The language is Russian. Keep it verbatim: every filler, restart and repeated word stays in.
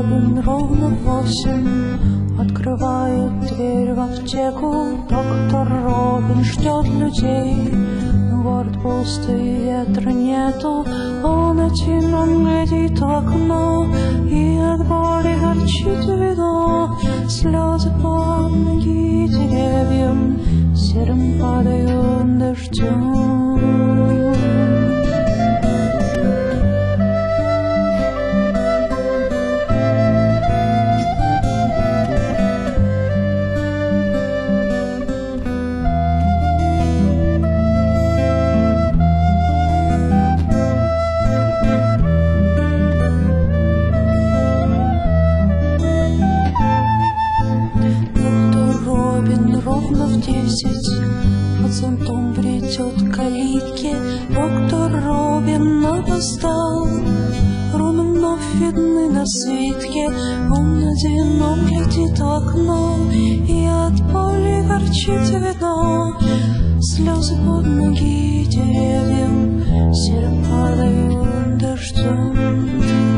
Робин ровно в восемь открывает дверь в аптеку. Доктор Робин ждет людей. Город пустый, ветра нету. Он один глядит в окно, и от боли горчит вино. Слезы под ноги деревьям серым падают дождем. Ровно в десять под зонтом бредет к калитке. Доктор Робин опоздал, руны вновь видны на свитке. Он одинок глядит в окно, и от боли горчит вино. Слезы под ноги деревьям серым падают дождем.